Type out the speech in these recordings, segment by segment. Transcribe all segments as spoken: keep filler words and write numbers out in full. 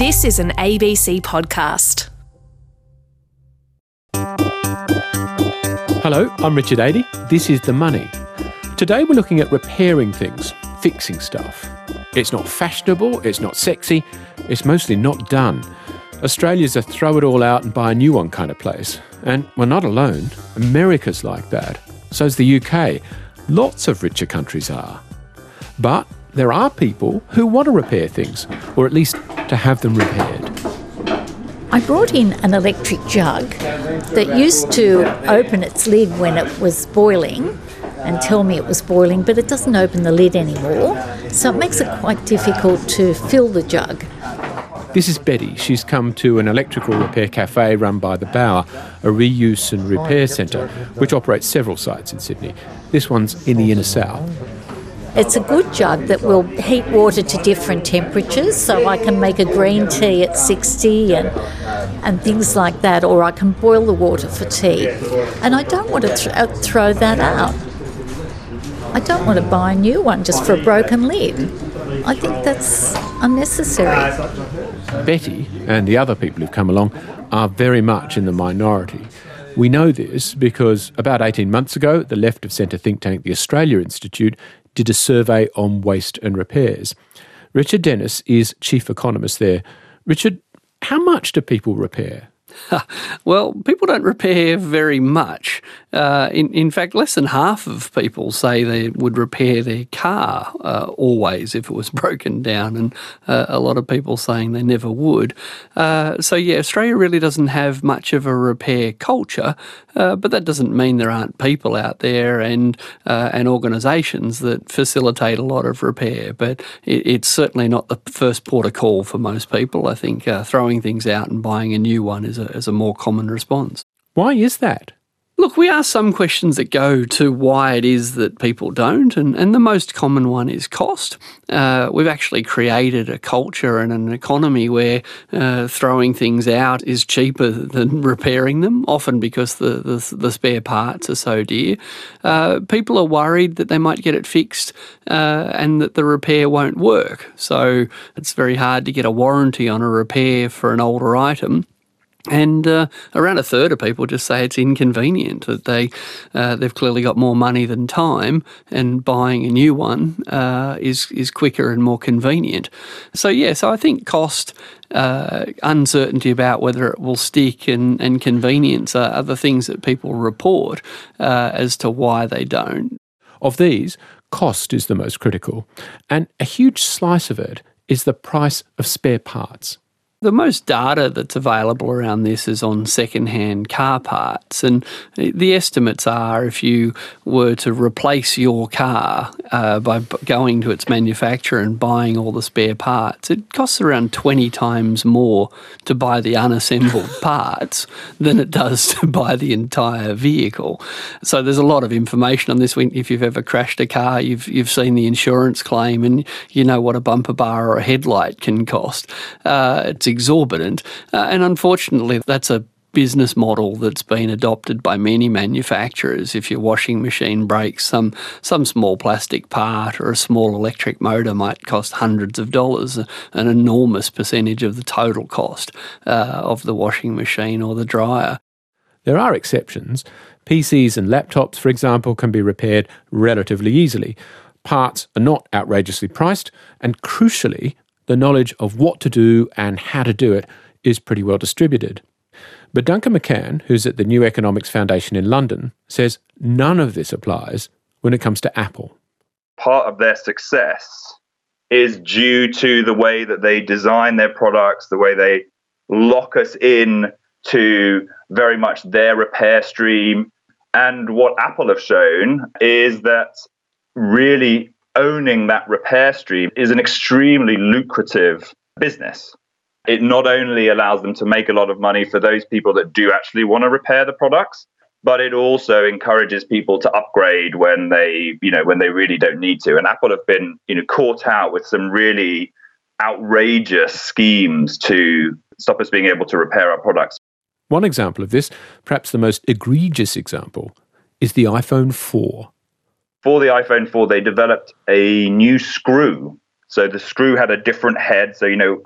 This is an A B C podcast. Hello, I'm Richard Adey. This is The Money. Today we're looking at repairing things, fixing stuff. It's not fashionable, it's not sexy, it's mostly not done. Australia's a throw it all out and buy a new one kind of place. And we're not alone. America's like that. So's the U K. Lots of richer countries are. But there are people who want to repair things, or at least to have them repaired. I brought in an electric jug that used to open its lid when it was boiling and tell me it was boiling, but it doesn't open the lid anymore, so it makes it quite difficult to fill the jug. This is Betty. She's come to an electrical repair cafe run by the Bower, a reuse and repair centre, which operates several sites in Sydney. This one's in the inner south. It's a good jug that will heat water to different temperatures, so I can make a green tea at sixty and and things like that, or I can boil the water for tea. And I don't want to th- throw that out. I don't want to buy a new one just for a broken lid. I think that's unnecessary. Betty and the other people who've come along are very much in the minority. We know this because about eighteen months ago, the left-of-centre think tank, the Australia Institute, did a survey on waste and repairs. Richard Dennis is chief economist there. Richard, how much do people repair? Well, people don't repair very much. Uh, in, in fact, less than half of people say they would repair their car uh, always if it was broken down, and uh, a lot of people saying they never would. Uh, so, yeah, Australia really doesn't have much of a repair culture, uh, but that doesn't mean there aren't people out there and uh, and organisations that facilitate a lot of repair. But it, it's certainly not the first port of call for most people. I think uh, throwing things out and buying a new one is a, is a more common response. Why is that? Look, we ask some questions that go to why it is that people don't, and, and the most common one is cost. Uh, we've actually created a culture and an economy where uh, throwing things out is cheaper than repairing them, often because the, the, the spare parts are so dear. Uh, people are worried that they might get it fixed uh, and that the repair won't work. So it's very hard to get a warranty on a repair for an older item. And uh, around a third of people just say it's inconvenient, that they, uh, they've clearly got more money than time, and buying a new one uh, is, is quicker and more convenient. So, yeah, so I think cost, uh, uncertainty about whether it will stick, and, and convenience are, are the things that people report uh, as to why they don't. Of these, cost is the most critical, and a huge slice of it is the price of spare parts. The most data that's available around this is on second-hand car parts, and the estimates are if you were to replace your car uh, by going to its manufacturer and buying all the spare parts, it costs around twenty times more to buy the unassembled parts than it does to buy the entire vehicle. So there's a lot of information on this. If you've ever crashed a car, you've you've seen the insurance claim, and you know what a bumper bar or a headlight can cost. Uh, it's exorbitant, uh, and unfortunately that's a business model that's been adopted by many manufacturers. If your washing machine breaks, some some small plastic part or a small electric motor might cost hundreds of dollars, an enormous percentage of the total cost uh, of the washing machine or the dryer. There are exceptions. P Cs and laptops, for example, can be repaired relatively easily. Parts are not outrageously priced, and crucially, the knowledge of what to do and how to do it is pretty well distributed. But Duncan McCann, who's at the New Economics Foundation in London, says none of this applies when it comes to Apple. Part of their success is due to the way that they design their products, the way they lock us in to very much their repair stream. And what Apple have shown is that really owning that repair stream is an extremely lucrative business. It not only allows them to make a lot of money for those people that do actually want to repair the products, but it also encourages people to upgrade when they, you know, when they really don't need to. And Apple have been, you know, caught out with some really outrageous schemes to stop us being able to repair our products. One example of this, perhaps the most egregious example, is the iPhone four. For the iPhone four, they developed a new screw. So the screw had a different head. So, you know,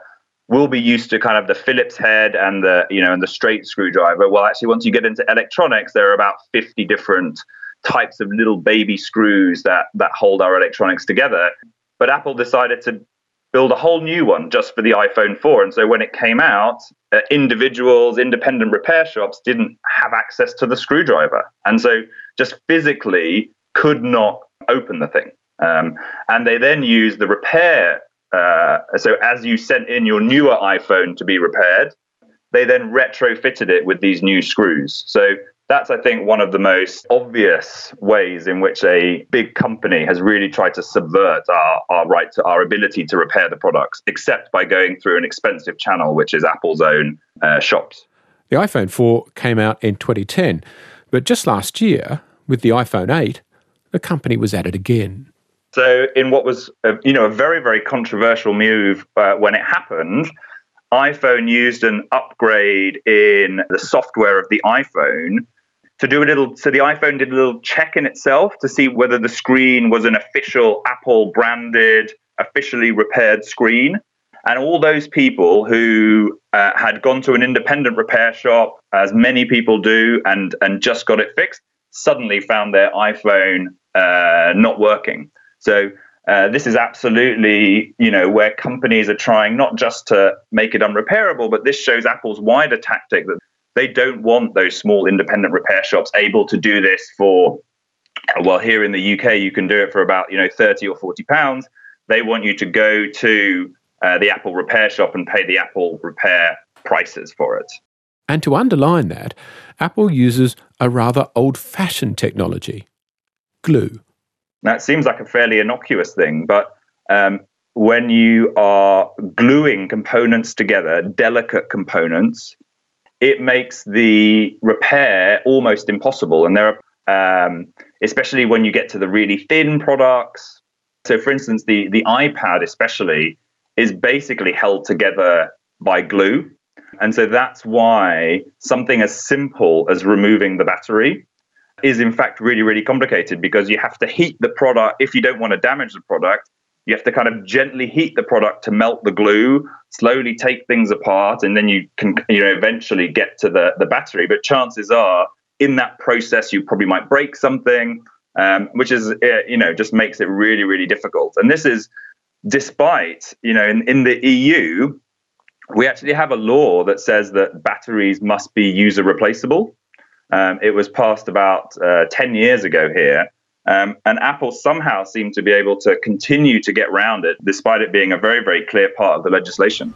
we'll be used to kind of the Phillips head and the, you know, and the straight screwdriver. Well, actually, once you get into electronics, there are about fifty different types of little baby screws that that hold our electronics together. But Apple decided to build a whole new one just for the iPhone four. And so when it came out, uh, individuals, independent repair shops didn't have access to the screwdriver. And so just physically could not open the thing. Um, and they then used the repair. Uh, so as you sent in your newer iPhone to be repaired, they then retrofitted it with these new screws. So that's, I think, one of the most obvious ways in which a big company has really tried to subvert our, our right to our ability to repair the products, except by going through an expensive channel, which is Apple's own uh, shops. The iPhone four came out in twenty ten, but just last year, with the iPhone eight, the company was at it again. So in what was a, you know, a very, very controversial move uh, when it happened, iPhone used an upgrade in the software of the iPhone to do a little, so the iPhone did a little check in itself to see whether the screen was an official Apple branded, officially repaired screen. And all those people who uh, had gone to an independent repair shop, as many people do, and, and just got it fixed, suddenly found their iPhone uh, not working. So uh, this is absolutely, you know, where companies are trying not just to make it unrepairable, but this shows Apple's wider tactic that they don't want those small independent repair shops able to do this for, well, here in the U K, you can do it for about, you know, thirty or forty pounds. They want you to go to uh, the Apple repair shop and pay the Apple repair prices for it. And to underline that, Apple uses a rather old-fashioned technology, glue. Now, it seems like a fairly innocuous thing, but um, when you are gluing components together, delicate components, it makes the repair almost impossible. And there are, um, especially when you get to the really thin products. So, for instance, the, the iPad especially is basically held together by glue. And so that's why something as simple as removing the battery is in fact really, really complicated, because you have to heat the product. If you don't want to damage the product, you have to kind of gently heat the product to melt the glue, slowly take things apart, and then you can, you know, eventually get to the, the battery. But chances are in that process, you probably might break something, um, which is, you know, just makes it really, really difficult. And this is despite, you know, in, in the E U, we actually have a law that says that batteries must be user replaceable. Um, it was passed about uh, ten years ago here. Um, and Apple somehow seemed to be able to continue to get around it, despite it being a very, very clear part of the legislation.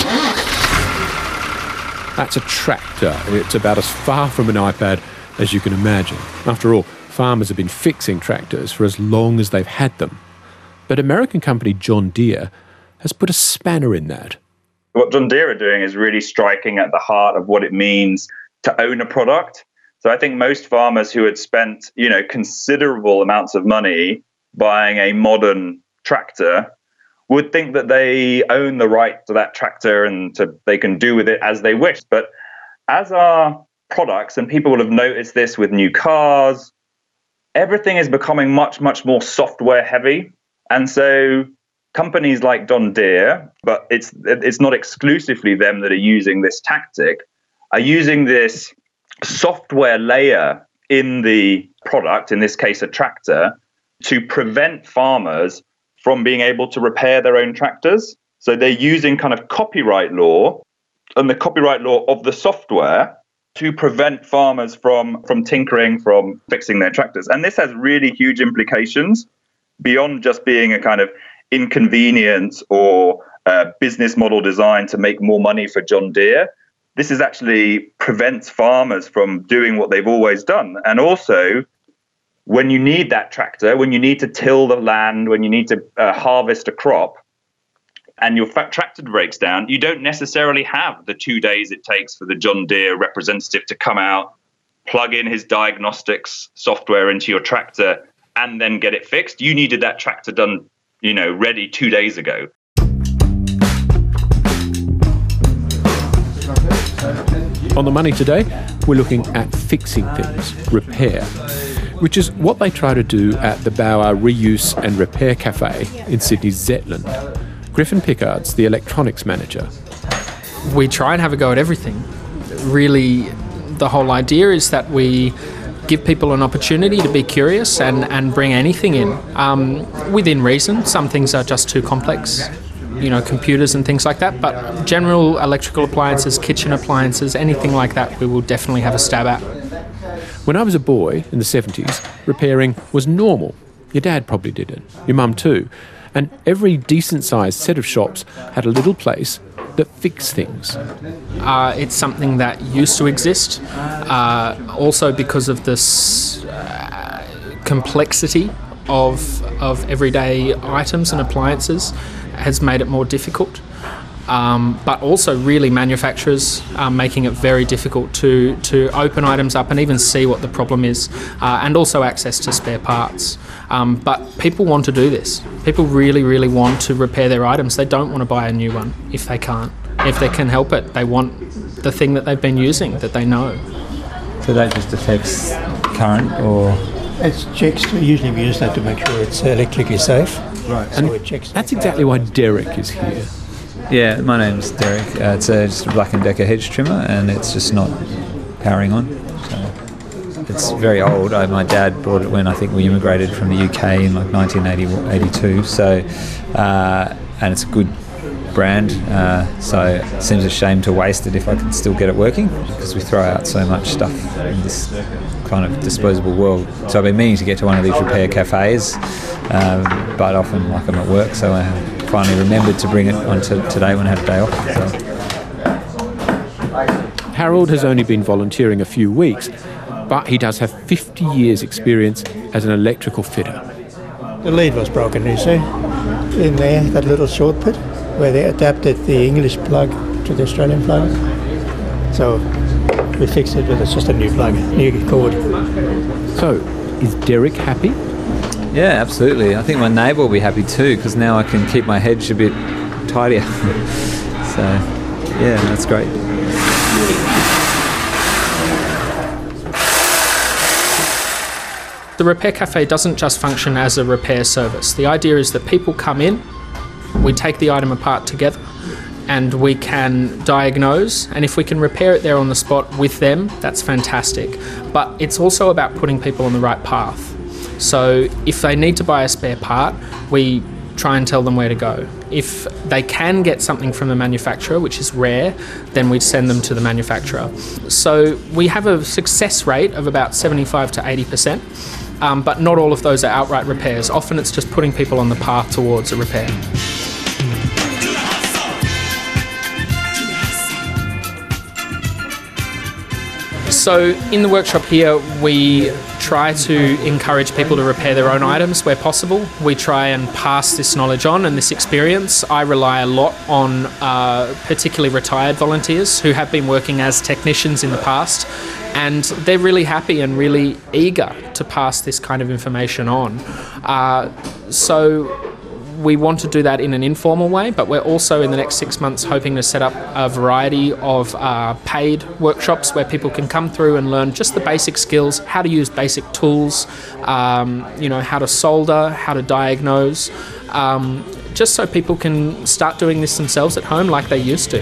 That's a tractor. It's about as far from an iPad as you can imagine. After all, farmers have been fixing tractors for as long as they've had them. But American company John Deere has put a spanner in that. What John Deere are doing is really striking at the heart of what it means to own a product. So I think most farmers who had spent, you know, considerable amounts of money buying a modern tractor would think that they own the right to that tractor and to, they can do with it as they wish. But as our products, and people will have noticed this with new cars, everything is becoming much, much more software heavy. And so companies like John Deere, but it's it's not exclusively them that are using this tactic, are using this software layer in the product, in this case a tractor, to prevent farmers from being able to repair their own tractors. So they're using kind of copyright law and the copyright law of the software to prevent farmers from, from tinkering, from fixing their tractors. And this has really huge implications beyond just being a kind of inconvenience or uh, business model design to make more money for John Deere. This is actually prevents farmers from doing what they've always done. And also, when you need that tractor, when you need to till the land, when you need to uh, harvest a crop, and your tractor breaks down, you don't necessarily have the two days it takes for the John Deere representative to come out, plug in his diagnostics software into your tractor, and then get it fixed. You needed that tractor done, you know, ready two days ago. On The Money today, we're looking at fixing things, repair, which is what they try to do at the Bauer Reuse and Repair Cafe in Sydney's Zetland. Griffin Pickard's the electronics manager. we try and have a go at everything. Really, the whole idea is that we give people an opportunity to be curious and, and bring anything in um, within reason. Some things are just too complex, you know, computers and things like that, but general electrical appliances, kitchen appliances, anything like that, we will definitely have a stab at. When I was a boy in the seventies, repairing was normal. Your dad probably did it, your mum too. And every decent-sized set of shops had a little place that fixed things. Uh, it's something that used to exist, uh, also because of this uh, complexity of, of everyday items and appliances has made it more difficult. Um, but also really manufacturers are making it very difficult to, to open items up and even see what the problem is, uh, and also access to spare parts. Um, but people want to do this. People really, really want to repair their items. They don't want to buy a new one if they can't. If they can help it, they want the thing that they've been using, that they know. So that just affects current, or...? It's checks. Usually we use that to make sure it's electrically safe. Right. And so it checks that's exactly why Derek is here. Yeah, my name's Derek. Uh, it's a, just a Black and Decker hedge trimmer, and it's just not powering on. So it's very old. I, my dad bought it when I think we immigrated from the U K in like nineteen eighty-two. So, uh, and it's a good brand. Uh, so it seems a shame to waste it if I can still get it working, because we throw out so much stuff in this kind of disposable world. So I've been meaning to get to one of these repair cafes, um, but often like I'm at work, so I finally remembered to bring it on to today when I had a day off. So. Harold has only been volunteering a few weeks, but he does have fifty years experience as an electrical fitter. The lead was broken, you see, in there, that little short pit where they adapted the English plug to the Australian plug. So we fixed it with just a new plug, new cord. So, is Derek happy? Yeah, absolutely. I think my neighbour will be happy too, because now I can keep my hedge a bit tidier. So, yeah, that's great. The Repair Cafe doesn't just function as a repair service. The idea is that people come in, we take the item apart together, and we can diagnose, and if we can repair it there on the spot with them, that's fantastic. But it's also about putting people on the right path. So if they need to buy a spare part, we try and tell them where to go. If they can get something from the manufacturer, which is rare, then we send them to the manufacturer. So we have a success rate of about seventy-five to eighty percent, um, but not all of those are outright repairs. Often it's just putting people on the path towards a repair. So in the workshop here, we try to encourage people to repair their own items where possible. We try and pass this knowledge on and this experience. I rely a lot on uh, particularly retired volunteers who have been working as technicians in the past, and they're really happy and really eager to pass this kind of information on. Uh, so we want to do that in an informal way, but we're also in the next six months hoping to set up a variety of uh, paid workshops where people can come through and learn just the basic skills, how to use basic tools, um, you know, how to solder, how to diagnose, um, just so people can start doing this themselves at home like they used to.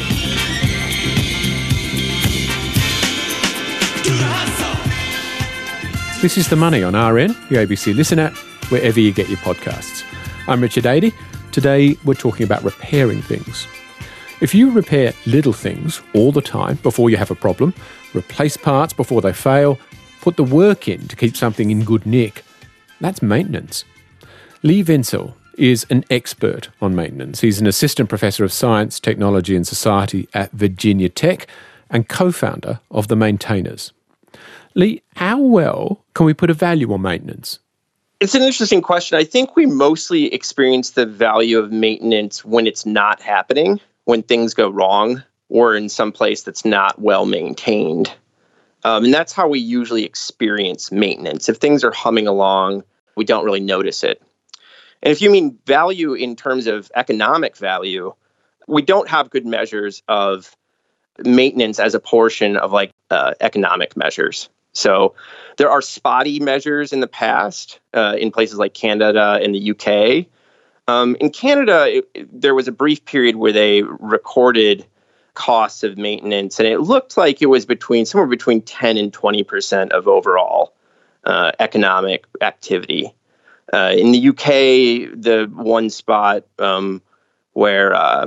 This is The Money on R N, the A B C Listen app, wherever you get your podcasts. I'm Richard Adey. Today we're talking about repairing things. If you repair little things all the time before you have a problem, replace parts before they fail, put the work in to keep something in good nick, that's maintenance. Lee Vinsel is an expert on maintenance. He's an assistant professor of science, technology and society at Virginia Tech and co-founder of The Maintainers. Lee, how well can we put a value on maintenance? It's an interesting question. I think we mostly experience the value of maintenance when it's not happening, when things go wrong, or in some place that's not well maintained. Um, and that's how we usually experience maintenance. If things are humming along, we don't really notice it. And if you mean value in terms of economic value, we don't have good measures of maintenance as a portion of like uh, economic measures. So there are spotty measures in the past uh, in places like Canada and the U K. Um, in Canada, it, it, there was a brief period where they recorded costs of maintenance, and it looked like it was between somewhere between ten and twenty percent of overall uh, economic activity. Uh, in the U K, the one spot um, where uh,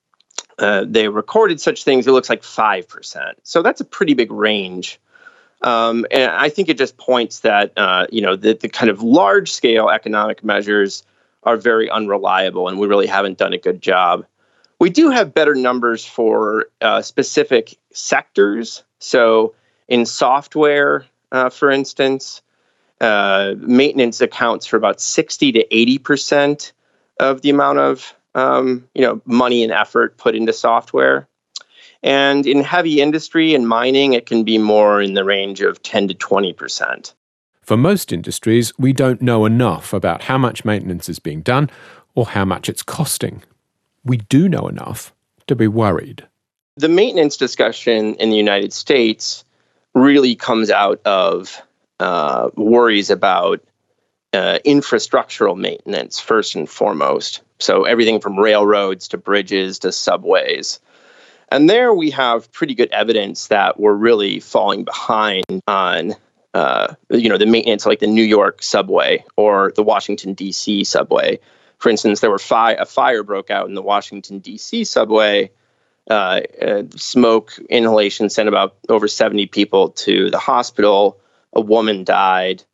uh, they recorded such things, it looks like five percent. So that's a pretty big range. Um, and I think it just points that, uh, you know, the, the kind of large-scale economic measures are very unreliable, and we really haven't done a good job. We do have better numbers for uh, specific sectors. So in software, uh, for instance, uh, maintenance accounts for about sixty to eighty percent of the amount of um, you know, money and effort put into software. And in heavy industry and mining, it can be more in the range of ten to twenty percent. For most industries, we don't know enough about how much maintenance is being done or how much it's costing. We do know enough to be worried. The maintenance discussion in the United States really comes out of uh, worries about uh, infrastructural maintenance, first and foremost. So everything from railroads to bridges to subways. And there we have pretty good evidence that we're really falling behind on, uh, you know, the maintenance, like the New York subway or the Washington, D C subway. For instance, there were fi- a fire broke out in the Washington, D C subway. Uh, uh, smoke inhalation sent about over seventy people to the hospital. A woman died.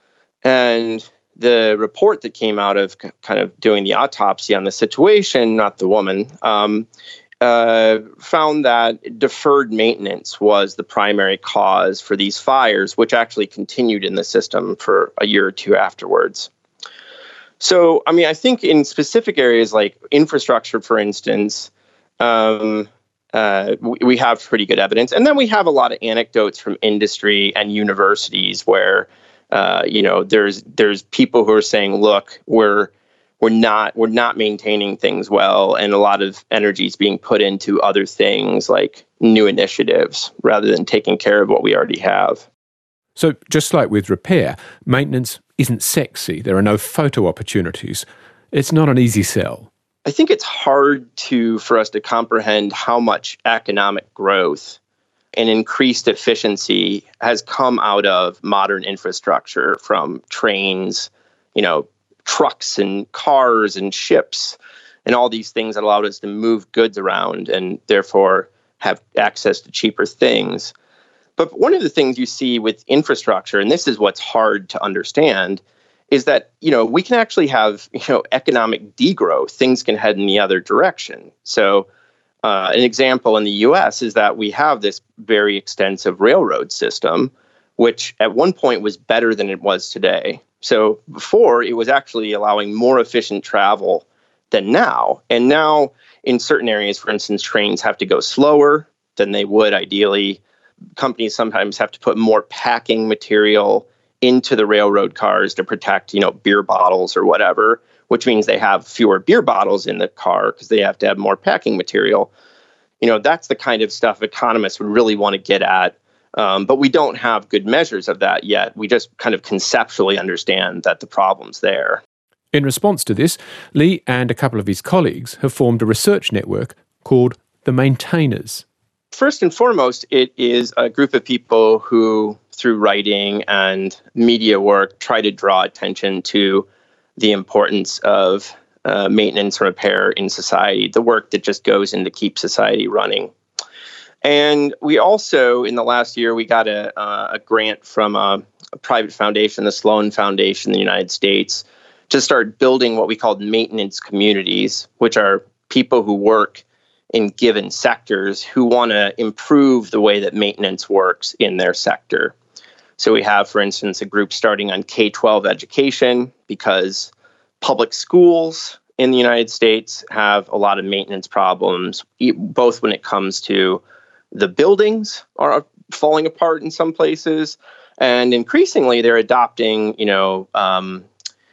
And the report that came out of c- kind of doing the autopsy on the situation, not the woman, um, uh, found that deferred maintenance was the primary cause for these fires, which actually continued in the system for a year or two afterwards. So, I mean, I think in specific areas like infrastructure, for instance, um, uh, we, we have pretty good evidence. And then we have a lot of anecdotes from industry and universities where, uh, you know, there's there's people who are saying, look, we're we're not we're not maintaining things well, and a lot of energy is being put into other things like new initiatives rather than taking care of what we already have. So just like with repair, maintenance isn't sexy. There are no photo opportunities. It's not an easy sell. I think it's hard to for us to comprehend how much economic growth and increased efficiency has come out of modern infrastructure, from trains, you know, trucks and cars and ships and all these things that allowed us to move goods around and therefore have access to cheaper things. But one of the things you see with infrastructure, and this is what's hard to understand, is that, you know, we can actually have, you know, economic degrowth. Things can head in the other direction. So uh, an example in the U S is that we have this very extensive railroad system, which at one point was better than it was today. So before, it was actually allowing more efficient travel than now. And now in certain areas, for instance, trains have to go slower than they would ideally. Companies sometimes have to put more packing material into the railroad cars to protect, you know, beer bottles or whatever, which means they have fewer beer bottles in the car because they have to have more packing material. You know, that's the kind of stuff economists would really want to get at. Um, but we don't have good measures of that yet. We just kind of conceptually understand that the problem's there. In response to this, Lee and a couple of his colleagues have formed a research network called the Maintainers. First and foremost, it is a group of people who, through writing and media work, try to draw attention to the importance of uh, maintenance and repair in society, the work that just goes in to keep society running. And we also, in the last year, we got a, uh, a grant from a, a private foundation, the Sloan Foundation in the United States, to start building what we called maintenance communities, which are people who work in given sectors who want to improve the way that maintenance works in their sector. So we have, for instance, a group starting on K twelve education because public schools in the United States have a lot of maintenance problems, both when it comes to the buildings are falling apart in some places, and increasingly they're adopting, you know, um,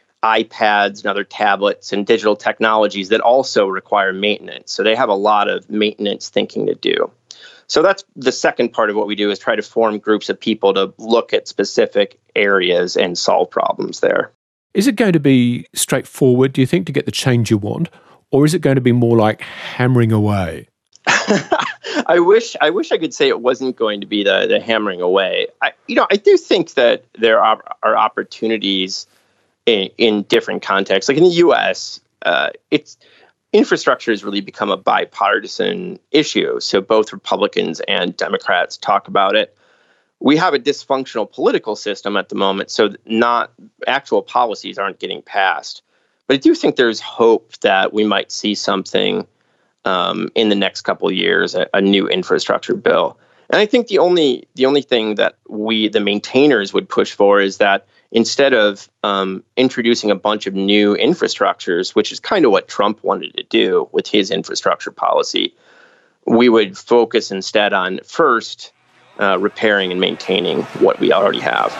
iPads and other tablets and digital technologies that also require maintenance. So they have a lot of maintenance thinking to do. So that's the second part of what we do, is try to form groups of people to look at specific areas and solve problems there. Is it going to be straightforward, do you think, to get the change you want? Or is it going to be more like hammering away? I wish I wish I could say it wasn't going to be the, the hammering away. I, you know, I do think that there are, are opportunities in, in different contexts. Like in the U S, uh, it's infrastructure has really become a bipartisan issue. So both Republicans and Democrats talk about it. We have a dysfunctional political system at the moment, so not actual policies aren't getting passed. But I do think there's hope that we might see something um, in the next couple of years, a, a new infrastructure bill. And I think the only the only thing that we, the maintainers, would push for is that instead of um, introducing a bunch of new infrastructures, which is kind of what Trump wanted to do with his infrastructure policy, we would focus instead on first uh, repairing and maintaining what we already have.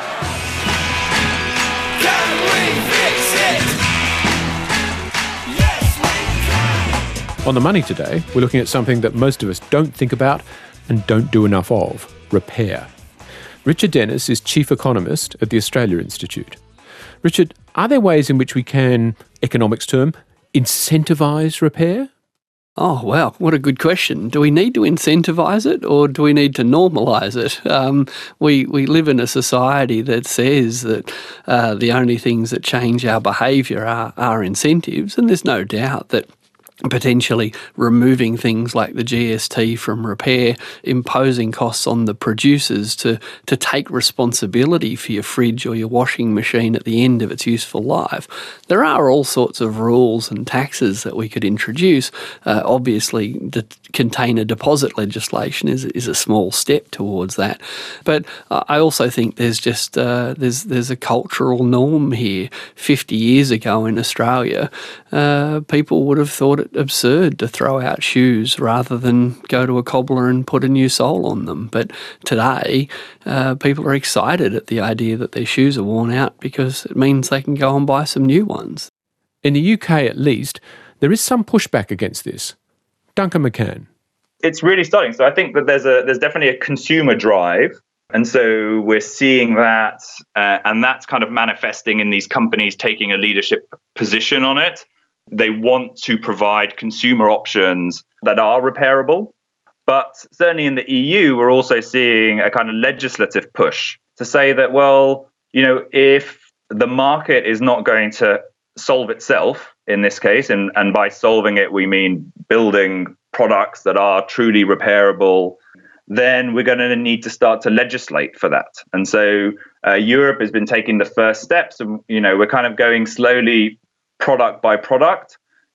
On The Money today, we're looking at something that most of us don't think about and don't do enough of: repair. Richard Dennis is Chief Economist at the Australia Institute. Richard, are there ways in which we can, economics term, incentivise repair? Oh, wow, what a good question. Do we need to incentivise it or do we need to normalise it? Um, we, we live in a society that says that uh, the only things that change our behaviour are, are incentives, and there's no doubt that potentially removing things like the G S T from repair, imposing costs on the producers to, to take responsibility for your fridge or your washing machine at the end of its useful life. There are all sorts of rules and taxes that we could introduce. Uh, obviously, the container deposit legislation is is a small step towards that. But uh, I also think there's just uh, there's there's a cultural norm here. Fifty years ago in Australia, uh, people would have thought it absurd to throw out shoes rather than go to a cobbler and put a new sole on them. But today, uh, people are excited at the idea that their shoes are worn out because it means they can go and buy some new ones. In the U K, at least, there is some pushback against this. Duncan McCann. It's really starting. So I think that there's a there's definitely a consumer drive. And so we're seeing that, uh, and that's kind of manifesting in these companies taking a leadership position on it. They want to provide consumer options that are repairable. But certainly in the E U, we're also seeing a kind of legislative push to say that, well, you know, if the market is not going to solve itself in this case, and, and by solving it, we mean building products that are truly repairable, then we're going to need to start to legislate for that. And so uh, Europe has been taking the first steps, and, you know, we're kind of going slowly product by product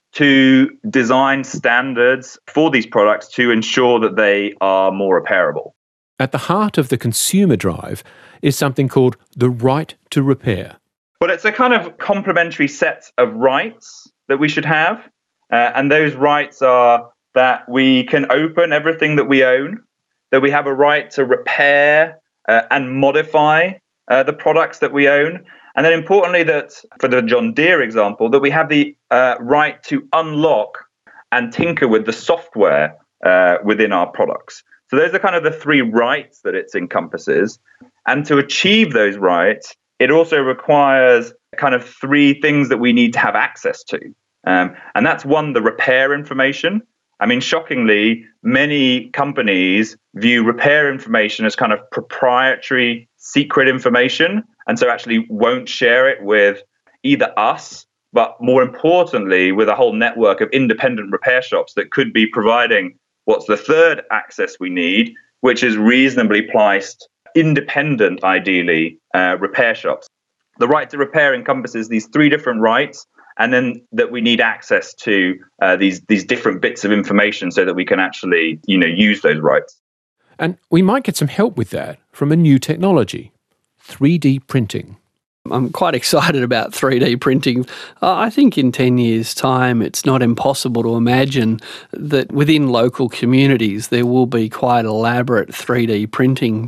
to design standards for these products to ensure that they are more repairable. At the heart of the consumer drive is something called the right to repair. But it's a kind of complementary set of rights that we should have. Uh, and those rights are that we can open everything that we own, that we have a right to repair uh, and modify uh, the products that we own. And then importantly, that for the John Deere example, that we have the uh, right to unlock and tinker with the software uh, within our products. So those are kind of the three rights that it encompasses. And to achieve those rights, it also requires kind of three things that we need to have access to. Um, and that's one, the repair information. I mean, shockingly, many companies view repair information as kind of proprietary, secret information, and so actually won't share it with either us, but more importantly, with a whole network of independent repair shops that could be providing what's the third access we need, which is reasonably priced, independent, ideally, uh, repair shops. The right to repair encompasses these three different rights, and then that we need access to uh, these these different bits of information so that we can actually, you know, use those rights. And we might get some help with that from a new technology, three D printing. I'm quite excited about three D printing. Uh, I think in ten years' time, it's not impossible to imagine that within local communities there will be quite elaborate three D printing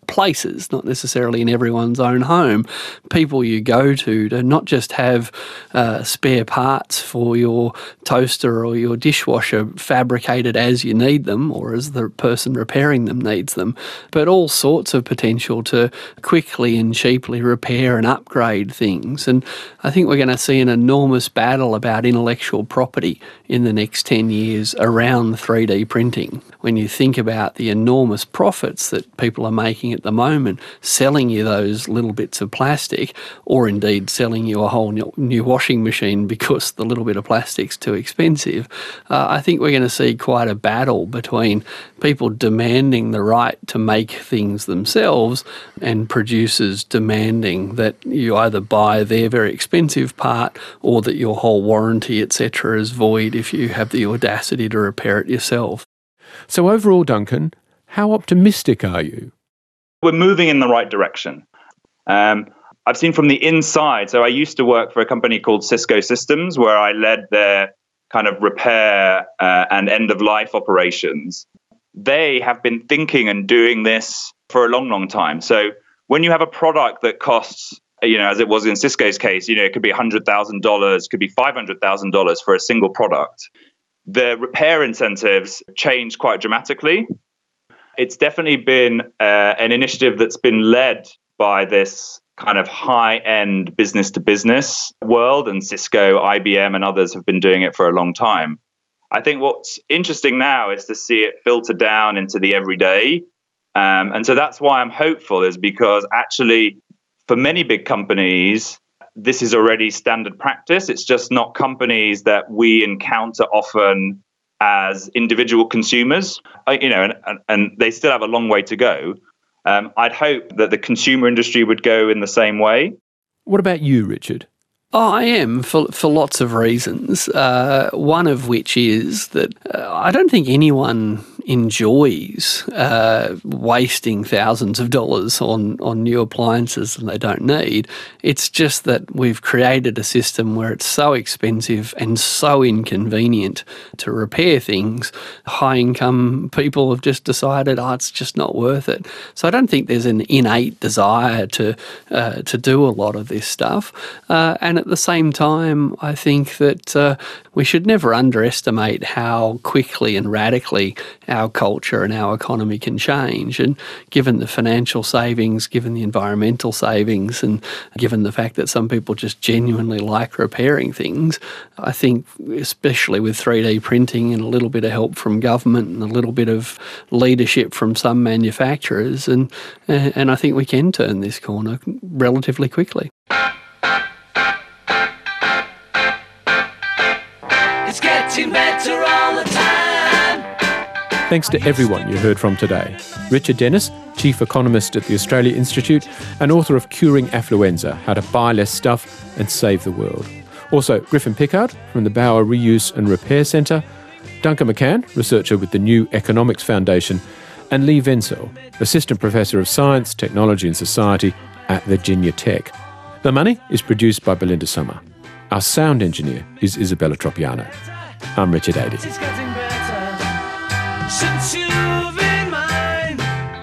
places, not necessarily in everyone's own home. People you go to to not just have uh, spare parts for your toaster or your dishwasher fabricated as you need them or as the person repairing them needs them, but all sorts of potential to quickly and cheaply repair and upgrade things. And I think we're going to see an enormous battle about intellectual property in the next ten years around three D printing. When you think about the enormous profits that people are making at the moment selling you those little bits of plastic, or indeed selling you a whole new washing machine because the little bit of plastic's too expensive, uh, I think we're going to see quite a battle between people demanding the right to make things themselves and producers demanding that you either buy their very expensive part or that your whole warranty, et cetera, is void if you have the audacity to repair it yourself. So overall, Duncan, how optimistic are you? We're moving in the right direction. Um, I've seen from the inside. So I used to work for a company called Cisco Systems, where I led their kind of repair uh, and end-of-life operations. They have been thinking and doing this for a long, long time. So when you have a product that costs, you know, as it was in Cisco's case, you know, it could be one hundred thousand dollars, could be five hundred thousand dollars for a single product. The repair incentives changed quite dramatically. It's definitely been uh, an initiative that's been led by this kind of high-end business-to-business world, and Cisco, I B M, and others have been doing it for a long time. I think what's interesting now is to see it filter down into the everyday. Um, and so that's why I'm hopeful, is because actually for many big companies, this is already standard practice. It's just not companies that we encounter often as individual consumers, you know, and, and, and they still have a long way to go. Um, I'd hope that the consumer industry would go in the same way. What about you, Richard? Oh, I am, for for lots of reasons. Uh, one of which is that uh, I don't think anyone enjoys uh, wasting thousands of dollars on, on new appliances that they don't need. It's just that we've created a system where it's so expensive and so inconvenient to repair things. High-income people have just decided, oh, it's just not worth it. So I don't think there's an innate desire to uh, to do a lot of this stuff. Uh, and at the same time, I think that uh, we should never underestimate how quickly and radically our culture and our economy can change. And given the financial savings, given the environmental savings, and given the fact that some people just genuinely like repairing things, I think especially with three D printing and a little bit of help from government and a little bit of leadership from some manufacturers, and and I think we can turn this corner relatively quickly. It's getting better all the time. Thanks to everyone you heard from today. Richard Dennis, Chief Economist at the Australia Institute and author of Curing Affluenza, How to Buy Less Stuff and Save the World. Also, Griffin Pickard from the Bauer Reuse and Repair Centre, Duncan McCann, researcher with the New Economics Foundation, and Lee Wenzel, Assistant Professor of Science, Technology and Society at Virginia Tech. The Money is produced by Belinda Summer. Our sound engineer is Isabella Tropiano. I'm Richard Adey. Since you've been mine.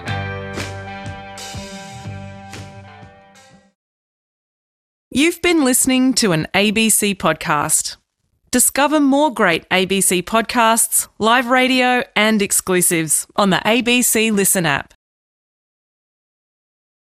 You've been listening to an A B C podcast. Discover more great A B C podcasts, live radio and exclusives on the A B C Listen app.